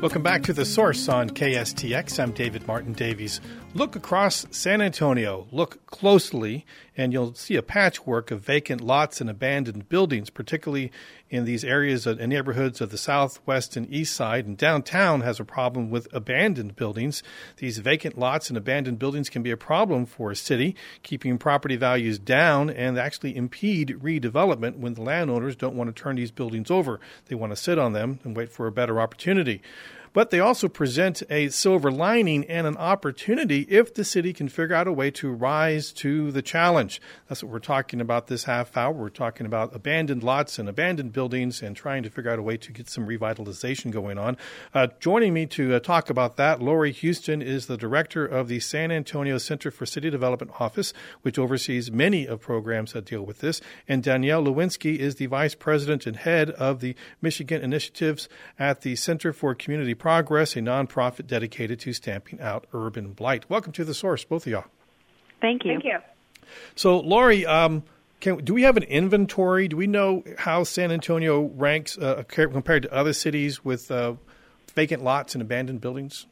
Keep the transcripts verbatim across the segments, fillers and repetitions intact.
Welcome back to The Source on K S T X. I'm David Martin Davies. Look across San Antonio. Look closely, and you'll see a patchwork of vacant lots and abandoned buildings, particularly in these areas and neighborhoods of the south, west, and east side. And downtown has a problem with abandoned buildings. These vacant lots and abandoned buildings can be a problem for a city, keeping property values down and actually impede redevelopment when the landowners don't want to turn these buildings over. They want to sit on them and wait for a better opportunity. But they also present a silver lining and an opportunity if the city can figure out a way to rise to the challenge. That's what we're talking about this half hour. We're talking about abandoned lots and abandoned buildings and trying to figure out a way to get some revitalization going on. Uh, joining me to uh, talk about that, Lori Houston is the director of the San Antonio Center for City Development Office, which oversees many of programs that deal with this. And Danielle Lewinsky is the vice president and head of the Michigan initiatives at the Center for Community Progress, a nonprofit dedicated to stamping out urban blight. Welcome to The Source, both of y'all. Thank you. Thank you. So, Lori, um, can, do we have an inventory? Do we know how San Antonio ranks uh, compared to other cities with uh, vacant lots and abandoned buildings?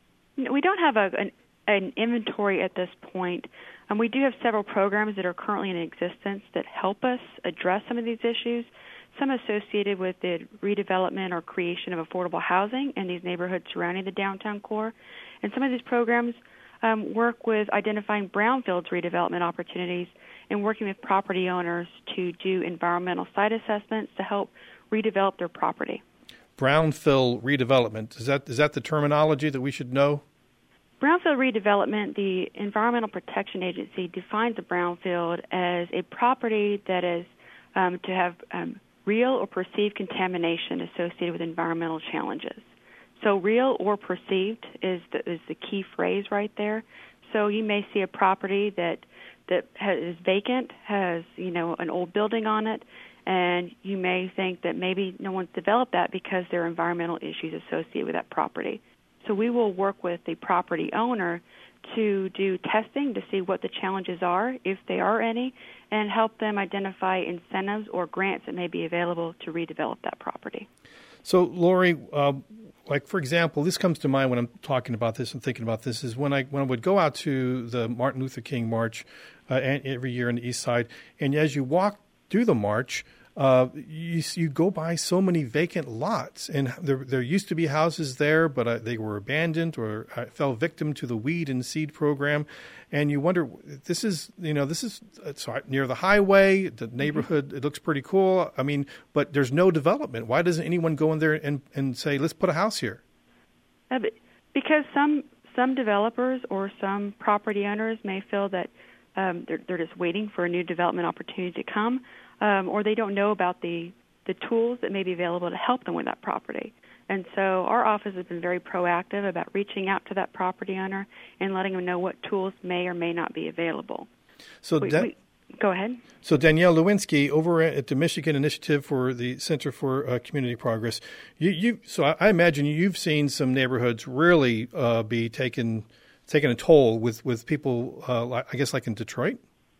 We don't have a, an, an inventory at this point. Um, we do have several programs that are currently in existence that help us address some of these issues. Some associated with the redevelopment or creation of affordable housing in these neighborhoods surrounding the downtown core. And some of these programs um, work with identifying brownfields redevelopment opportunities and working with property owners to do environmental site assessments to help redevelop their property. Brownfield redevelopment, is that is that the terminology that we should know? Brownfield redevelopment, the Environmental Protection Agency defines a brownfield as a property that is um, to have um, real or perceived contamination associated with environmental challenges. So real or perceived is the, is the key phrase right there. So you may see a property that that has, is vacant, has you know an old building on it, and you may think that maybe no one's developed that because there are environmental issues associated with that property. So we will work with the property owner to do testing to see what the challenges are, if there are any, and help them identify incentives or grants that may be available to redevelop that property. So, Lori, uh, like, for example, this comes to mind when I'm talking about this and thinking about this, is when I when I would go out to the Martin Luther King March uh, every year in the East Side, and as you walk through the march, Uh, you, you go by so many vacant lots, and there, there used to be houses there, but uh, they were abandoned or uh, fell victim to the weed and seed program. And you wonder, this is, you know, this is it's near the highway, the neighborhood, it looks pretty cool. I mean, but there's no development. Why doesn't anyone go in there and, and say, let's put a house here? Uh, because some some developers or some property owners may feel that um, they're, they're just waiting for a new development opportunity to come. Um, or they don't know about the, the tools that may be available to help them with that property. And so our office has been very proactive about reaching out to that property owner and letting them know what tools may or may not be available. So we, Dan- we, Go ahead. So Danielle Lewinsky, over at the Michigan Initiative for the Center for uh, Community Progress, you, you so I, I imagine you've seen some neighborhoods really uh, be taken taken a toll with, with people, uh, I guess like in Detroit?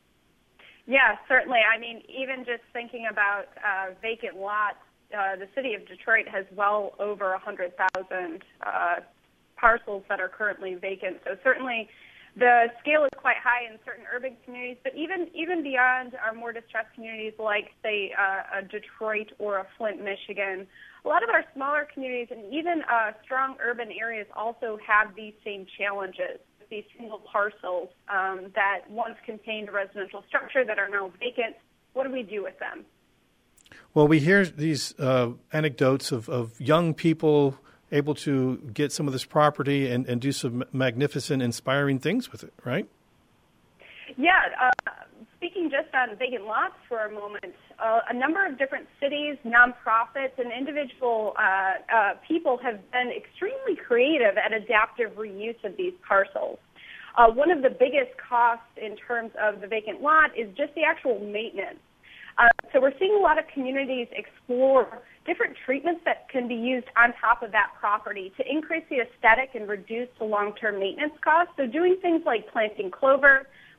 Yeah, certainly. I mean, even just thinking about uh, vacant lots, uh, the city of Detroit has well over one hundred thousand uh, parcels that are currently vacant. So certainly the scale is quite high in certain urban communities, but even even beyond our more distressed communities like, say, uh, a Detroit or a Flint, Michigan, a lot of our smaller communities and even uh, strong urban areas also have these same challenges. These single parcels um, that once contained a residential structure that are now vacant. What do we do with them? Well, we hear these uh, anecdotes of, of young people able to get some of this property and, and do some magnificent, inspiring things with it, right? Yeah. Uh, speaking just on vacant lots for a moment, uh, a number of different cities, nonprofits, and individual uh, uh, people have been extremely creative at adaptive reuse of these parcels. Uh, one of the biggest costs in terms of the vacant lot is just the actual maintenance. Uh, so we're seeing a lot of communities explore different treatments that can be used on top of that property to increase the aesthetic and reduce the long-term maintenance costs. So doing things like planting clover,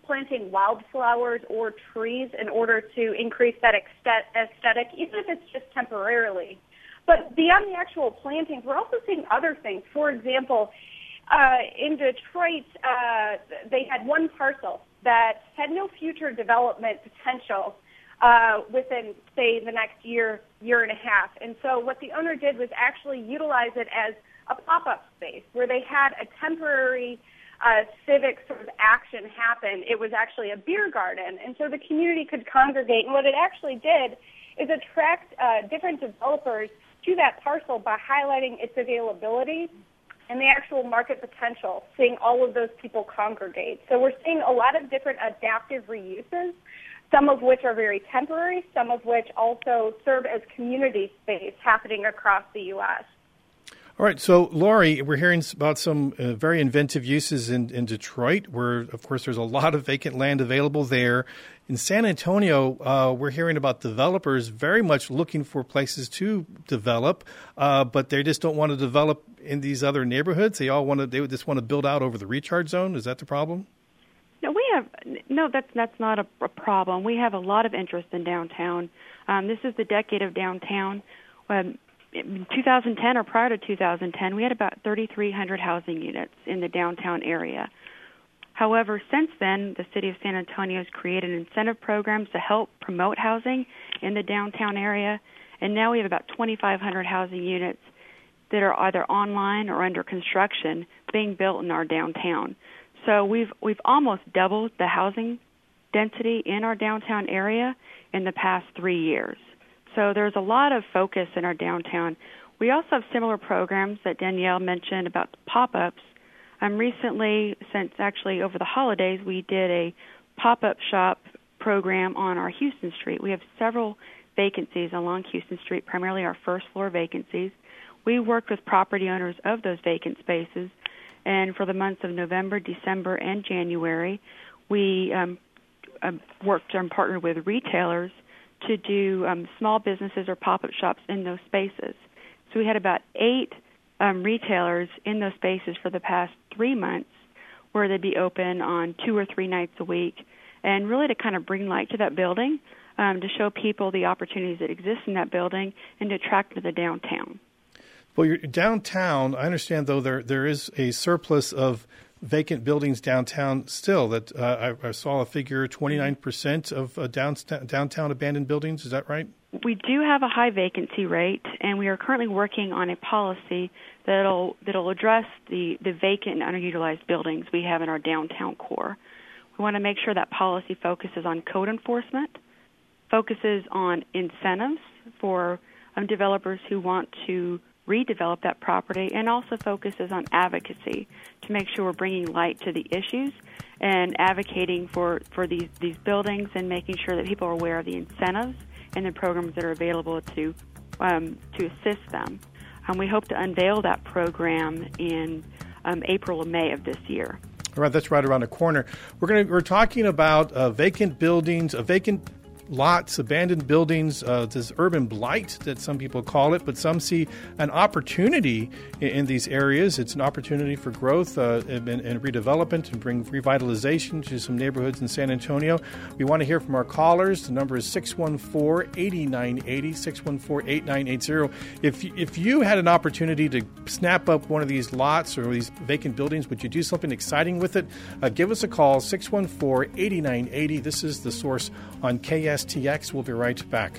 planting wildflowers or trees in order to increase that aesthetic, even if it's just temporarily. But beyond the actual plantings, we're also seeing other things. For example, uh, in Detroit, uh, they had one parcel that had no future development potential uh, within, say, the next year, year and a half. And so what the owner did was actually utilize it as a pop-up space where they had a temporary uh, civic sort of action happen. It was actually a beer garden, and so the community could congregate. And what it actually did is attract uh, different developers to that parcel by highlighting its availability and the actual market potential, seeing all of those people congregate. So we're seeing a lot of different adaptive reuses, some of which are very temporary, some of which also serve as community space happening across the U S. All right, so Lori, we're hearing about some uh, very inventive uses in, in Detroit, where, of course, there's a lot of vacant land available there. In San Antonio, uh, we're hearing about developers very much looking for places to develop, uh, but they just don't want to develop in these other neighborhoods. They all want to, they just want to build out over the recharge zone. Is that the problem? No, we have no. That's that's not a, a problem. We have a lot of interest in downtown. Um, this is the decade of downtown. Um, in two thousand ten or prior to two thousand ten, we had about thirty-three hundred housing units in the downtown area. However, since then, the city of San Antonio has created incentive programs to help promote housing in the downtown area, and now we have about twenty-five hundred housing units that are either online or under construction being built in our downtown. So we've we've almost doubled the housing density in our downtown area in the past three years. So there's a lot of focus in our downtown. We also have similar programs that Danielle mentioned about the pop-ups. Um, recently, since actually over the holidays, we did a pop-up shop program on our Houston Street. We have several vacancies along Houston Street, primarily our first floor vacancies. We worked with property owners of those vacant spaces, and for the months of November, December, and January, we um, um, worked and partnered with retailers to do um, small businesses or pop-up shops in those spaces. So we had about eight um, retailers in those spaces for the past three months where they'd be open on two or three nights a week, and really to kind of bring light to that building, um, to show people the opportunities that exist in that building and to attract them to the downtown. Well, you're downtown, I understand, though, there there is a surplus of vacant buildings downtown still. That uh, I, I saw a figure, twenty-nine percent of uh, downtown, downtown abandoned buildings. Is that right? We do have a high vacancy rate, and we are currently working on a policy that'll that'll address the, the vacant and underutilized buildings we have in our downtown core. We want to make sure that policy focuses on code enforcement, focuses on incentives for um, developers who want to redevelop that property, and also focuses on advocacy to make sure we're bringing light to the issues and advocating for, for these, these buildings and making sure that people are aware of the incentives and the programs that are available to um, to assist them. Um, we hope to unveil that program in um, April or May of this year. All right, that's right around the corner. We're going to we're talking about uh, vacant buildings, a vacant lots, abandoned buildings, uh, this urban blight that some people call it, but some see an opportunity in, in these areas. It's an opportunity for growth uh, and, and redevelopment and bring revitalization to some neighborhoods in San Antonio. We want to hear from our callers. The number is six one four, eight nine eight zero, six one four, eight nine eight zero. If, if you had an opportunity to snap up one of these lots or these vacant buildings, would you do something exciting with it? Uh, give us a call, six one four, eight nine eight zero. This is The Source on K S T X. We'll be right back.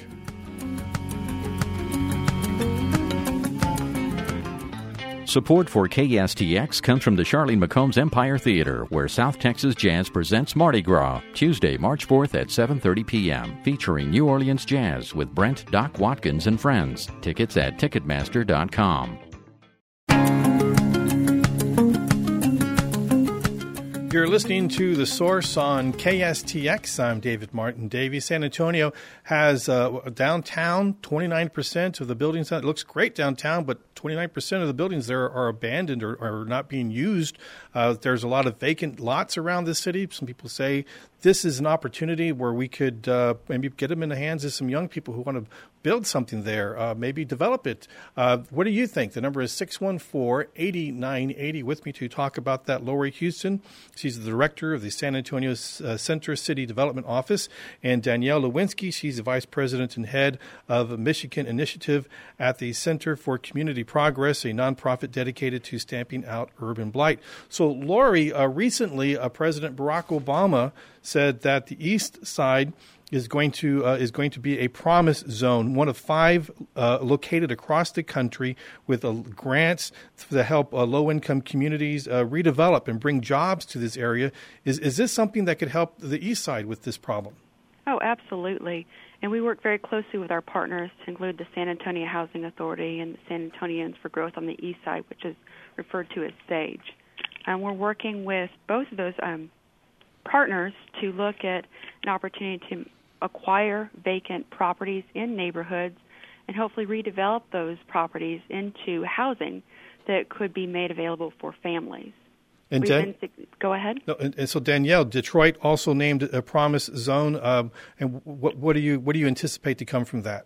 Support for K S T X comes from the Charlene McCombs Empire Theater, where South Texas Jazz presents Mardi Gras, Tuesday, March fourth at seven thirty p.m., featuring New Orleans Jazz with Brent Doc Watkins and friends. Tickets at Ticketmaster dot com. You're listening to The Source on K S T X. I'm David Martin Davies. San Antonio has uh, downtown, twenty-nine percent of the buildings. It looks great downtown, but twenty-nine percent of the buildings there are abandoned or are not being used. Uh, there's a lot of vacant lots around the city. Some people say this is an opportunity where we could uh, maybe get them in the hands of some young people who want to build something there, uh, maybe develop it. Uh, what do you think? The number is six one four, eight nine eight zero. With me to talk about that, Lori Houston. She's the director of the San Antonio uh, Center City Development Office, and Danielle Lewinsky. She's the vice president and head of Michigan Initiative at the Center for Community Progress, a nonprofit dedicated to stamping out urban blight. So, Lori, uh, recently, uh, President Barack Obama said that the East Side is going to uh, is going to be a promise zone, one of five uh, located across the country, with uh, grants to help uh, low-income communities uh, redevelop and bring jobs to this area. Is is this something that could help the East Side with this problem? Oh, absolutely. And we work very closely with our partners to include the San Antonio Housing Authority and the San Antonians for Growth on the East Side, which is referred to as SAGE. And we're working with both of those um, partners to look at an opportunity to acquire vacant properties in neighborhoods and hopefully redevelop those properties into housing that could be made available for families. And Dan- been, go ahead. No, and, and so Danielle, Detroit also named a promise zone. Um, and what, what do you what do you anticipate to come from that?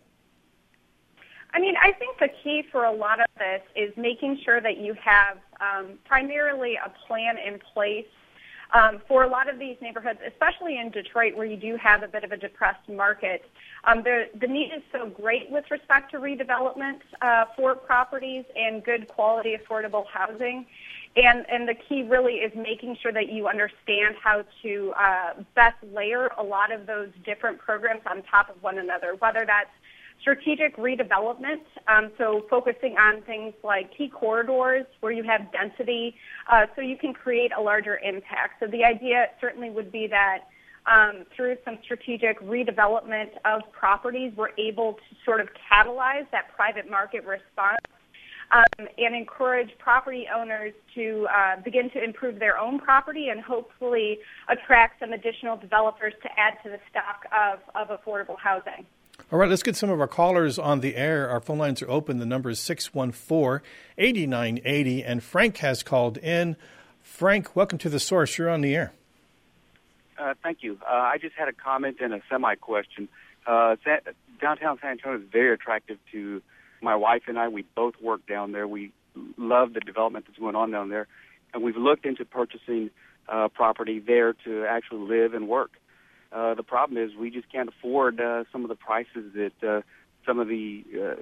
I mean, I think the key for a lot of this is making sure that you have um, primarily a plan in place um, for a lot of these neighborhoods, especially in Detroit, where you do have a bit of a depressed market. Um, the, the need is so great with respect to redevelopment uh, for properties and good quality, affordable housing. And, and the key really is making sure that you understand how to uh, best layer a lot of those different programs on top of one another, whether that's strategic redevelopment, um, so focusing on things like key corridors where you have density uh, so you can create a larger impact. So the idea certainly would be that um, through some strategic redevelopment of properties, we're able to sort of catalyze that private market response um, and encourage property owners to uh, begin to improve their own property and hopefully attract some additional developers to add to the stock of, of affordable housing. All right, let's get some of our callers on the air. Our phone lines are open. The number is six one four, eight nine eight zero, and Frank has called in. Frank, welcome to The Source. You're on the air. Uh, thank you. Uh, I just had a comment and a semi-question. Uh, San, downtown San Antonio is very attractive to my wife and I. We both work down there. We love the development that's going on down there, and we've looked into purchasing uh, property there to actually live and work. Uh, the problem is we just can't afford uh, some of the prices that uh, some of the uh,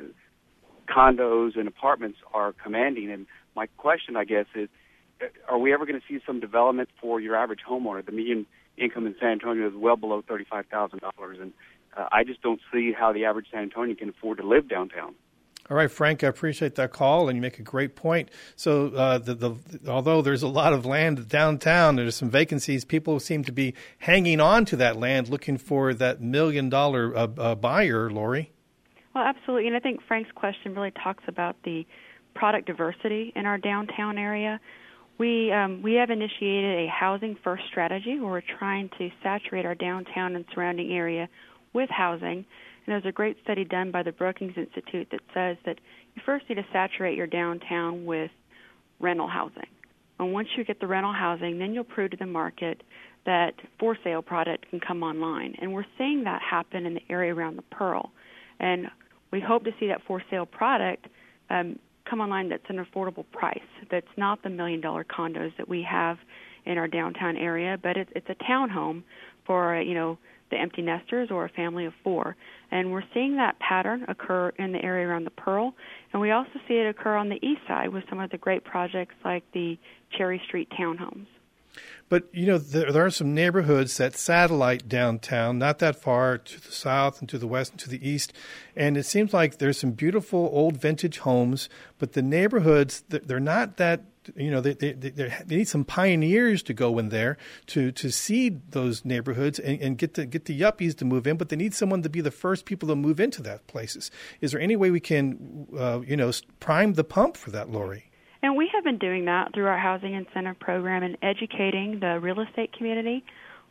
condos and apartments are commanding. And my question, I guess, is, are we ever going to see some development for your average homeowner? The median income in San Antonio is well below thirty-five thousand dollars, and uh, I just don't see how the average San Antonian can afford to live downtown. All right, Frank, I appreciate that call, and you make a great point. So uh, the, the, although there's a lot of land downtown, there's some vacancies, people seem to be hanging on to that land looking for that million-dollar uh, uh, buyer, Lori. Well, absolutely, and I think Frank's question really talks about the product diversity in our downtown area. We um, we have initiated a housing-first strategy where we're trying to saturate our downtown and surrounding area with housing. And there's a great study done by the Brookings Institute that says that you first need to saturate your downtown with rental housing. And once you get the rental housing, then you'll prove to the market that for-sale product can come online. And we're seeing that happen in the area around the Pearl. And we hope to see that for-sale product um, come online that's an affordable price, that's not the million-dollar condos that we have in our downtown area, but it's, it's a townhome for, you know, the empty nesters or a family of four. And we're seeing that pattern occur in the area around the Pearl. And we also see it occur on the east side with some of the great projects like the Cherry Street townhomes. But, you know, there, there are some neighborhoods that satellite downtown, not that far to the south and to the west and to the east. And it seems like there's some beautiful old vintage homes, but the neighborhoods, they're not that, you know, they they, they, they need some pioneers to go in there to, to seed those neighborhoods and, and get the, get the yuppies to move in, but they need someone to be the first people to move into that places. Is there any way we can, uh, you know, prime the pump for that, Lori? And we have been doing that through our housing incentive program and educating the real estate community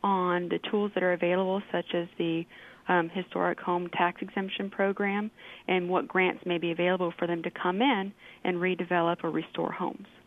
on the tools that are available, such as the um, historic home tax exemption program and what grants may be available for them to come in and redevelop or restore homes.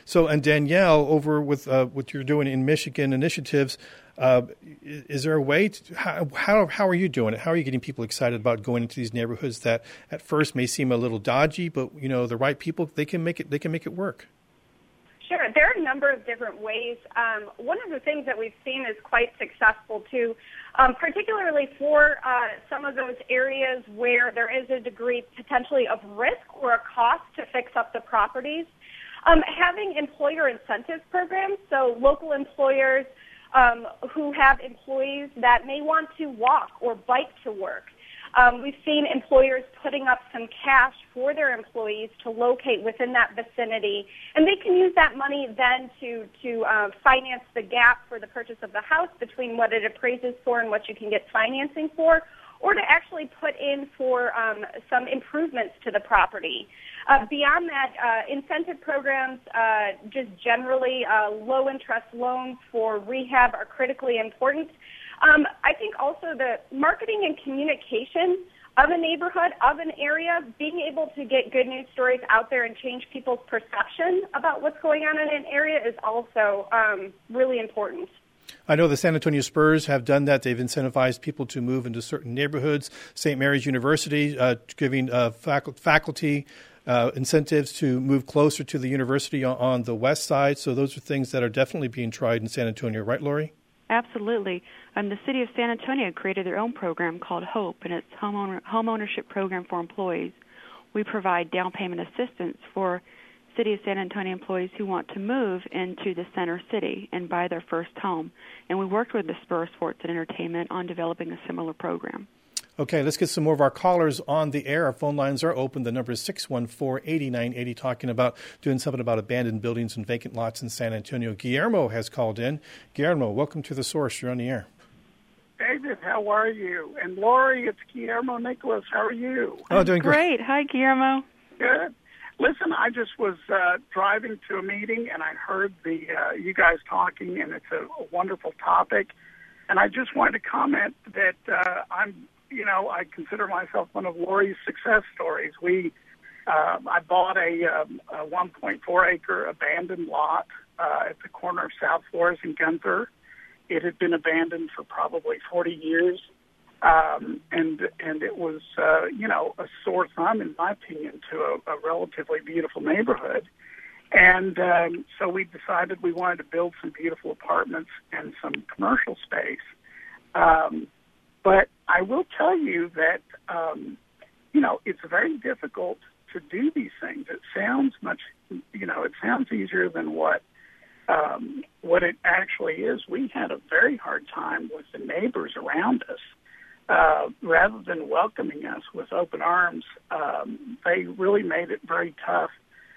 So, and Danielle, over with uh, what you're doing in Michigan initiatives, uh, is there a way to, how, how how are you doing it? How are you getting people excited about going into these neighborhoods that at first may seem a little dodgy, but you know the right people, they can make it they can make it work? Sure. There are a number of different ways. Um, one of the things that we've seen is quite successful, too, um, particularly for uh, some of those areas where there is a degree potentially of risk or a cost to fix up the properties. Um, having employer incentive programs, so local employers um, who have employees that may want to walk or bike to work. Um, we've seen employers putting up some cash for their employees to locate within that vicinity, and they can use that money then to to uh, finance the gap for the purchase of the house between what it appraises for and what you can get financing for, or to actually put in for um, some improvements to the property. Uh, beyond that, uh, incentive programs, uh, just generally uh, low-interest loans for rehab are critically important. Um, I think also the marketing and communication of a neighborhood, of an area, being able to get good news stories out there and change people's perception about what's going on in an area is also um, really important. I know the San Antonio Spurs have done that. They've incentivized people to move into certain neighborhoods. Saint Mary's University uh, giving uh, faculty, faculty uh, incentives to move closer to the university on, on the west side. So those are things that are definitely being tried in San Antonio. Right, Lori? Absolutely. Um, the city of San Antonio created their own program called HOPE, and it's home, home ownership program for employees. We provide down payment assistance for City of San Antonio employees who want to move into the center city and buy their first home. And we worked with the Spur Sports and Entertainment on developing a similar program. Okay, let's get some more of our callers on the air. Our phone lines are open. The number is six one four, eight nine eight zero, talking about doing something about abandoned buildings and vacant lots in San Antonio. Guillermo has called in. Guillermo, welcome to The Source. You're on the air. David, how are you? And Lori, it's Guillermo Nicholas. How are you? Oh, doing great. Great. Hi, Guillermo. Good. Listen, I just was uh, driving to a meeting, and I heard the uh, you guys talking, and it's a, a wonderful topic. And I just wanted to comment that uh, I'm, you know, I consider myself one of Lori's success stories. We, uh, I bought a, um, a one point four acre abandoned lot uh, at the corner of South Flores and Gunther. It had been abandoned for probably forty years. Um, and and it was, uh, you know, a sore thumb, in my opinion, to a, a relatively beautiful neighborhood. And um, so we decided we wanted to build some beautiful apartments and some commercial space. Um, but I will tell you that, um, you know, it's very difficult to do these things. It sounds much, you know, it sounds easier than what um, what it actually is. We had a very hard time with the neighbors around us. Uh, rather than welcoming us with open arms, um, they really made it very tough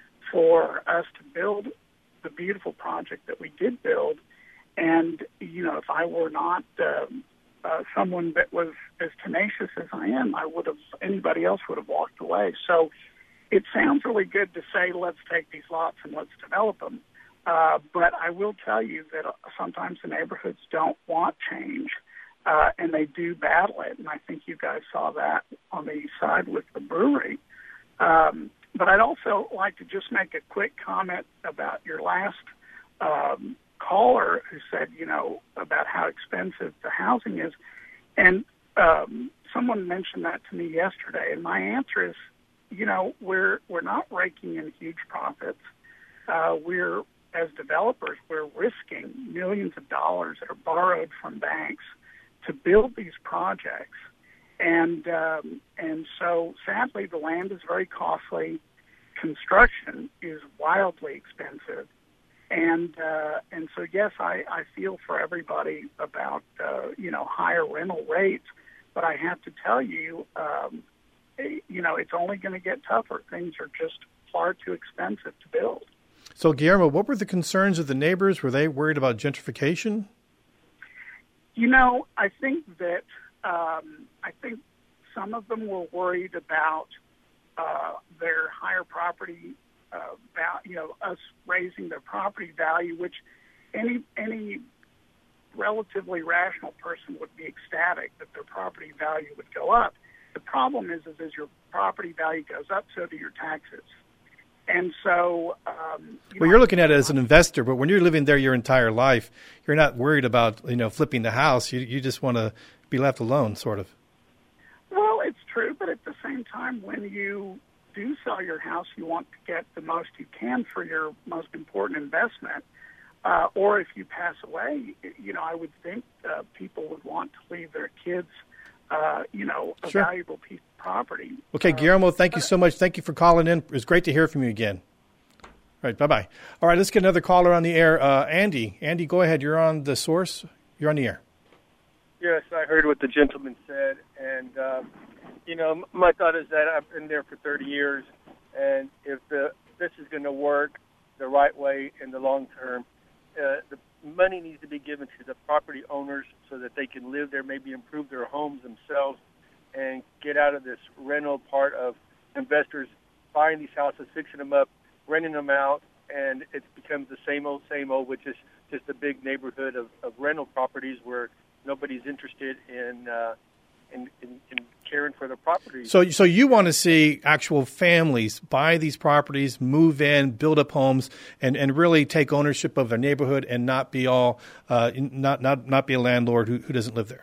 for us to build the beautiful project that we did build. And, you know, if I were not uh, uh, someone that was as tenacious as I am, I would have, anybody else would have walked away. So it sounds really good to say, let's take these lots and let's develop them. Uh, but I will tell you that sometimes the neighborhoods don't want change. Uh, and they do battle it, and I think you guys saw that on the east side with the brewery. Um, but I'd also like to just make a quick comment about your last um, caller who said, you know, about how expensive the housing is. And um, someone mentioned that to me yesterday, and my answer is, you know, we're we're not raking in huge profits. Uh, we're, as developers, we're risking millions of dollars that are borrowed from banks to build these projects. And um, and so, sadly, the land is very costly. Construction is wildly expensive. And uh, and so, yes, I, I feel for everybody about, uh, you know, higher rental rates. But I have to tell you, um, you know, it's only going to get tougher. Things are just far too expensive to build. So, Guillermo, what were the concerns of the neighbors? Were they worried about gentrification? You know, I think that um, I think some of them were worried about uh, their higher property uh, value, you know, us raising their property value, which any any relatively rational person would be ecstatic that their property value would go up. The problem is, is as your property value goes up, so do your taxes. And so, um, you well, know, you're looking at it as an investor, but when you're living there your entire life, you're not worried about, you know, flipping the house. You you just want to be left alone, sort of. Well, it's true, but at the same time, when you do sell your house, you want to get the most you can for your most important investment. Uh, or if you pass away, you know, I would think uh, people would want to leave their kids, uh, you know, a Sure. valuable piece of property. Okay, Uh, Guillermo, thank you so much. Thank you for calling in. It was great to hear from you again. All right, bye-bye. All right, let's get another caller on the air. Uh, Andy, Andy, go ahead. You're on the source. You're on the air. Yes, I heard what the gentleman said, and um, you know, my thought is that I've been there for thirty years, and if the this is going to work the right way in the long term, uh, the money needs to be given to the property owners so that they can live there, maybe improve their homes themselves, and get out of this rental part of investors buying these houses, fixing them up, renting them out, and it becomes the same old, same old, which is just a big neighborhood of, of rental properties where nobody's interested in, uh, in, in in caring for the property. So, so you want to see actual families buy these properties, move in, build up homes, and, and really take ownership of their neighborhood, and not be all, uh, not not not be a landlord who, who doesn't live there.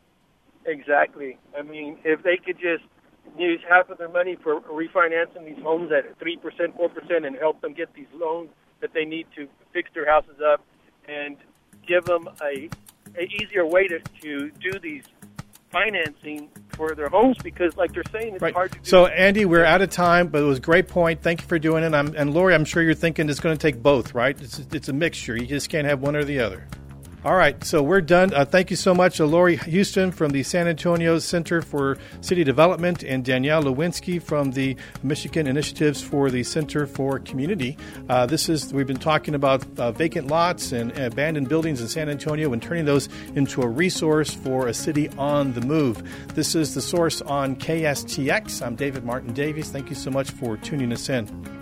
Exactly. I mean, if they could just use half of their money for refinancing these homes at three percent, four percent, and help them get these loans that they need to fix their houses up, and give them a, a easier way to, to do these financing for their homes, because like they're saying, it's Right. hard to do. So, Andy, we're out of time, but it was a great point. Thank you for doing it. I'm, and Lori, I'm sure you're thinking it's going to take both, right? It's, it's a mixture. You just can't have one or the other. All right, so we're done. Uh, thank you so much, uh, Lori Houston from the San Antonio Center for City Development, and Danielle Lewinsky from the Michigan Initiatives for the Center for Community. Uh, this is we've been talking about uh, vacant lots and abandoned buildings in San Antonio and turning those into a resource for a city on the move. This is The Source on K S T X. I'm David Martin Davies. Thank you so much for tuning us in.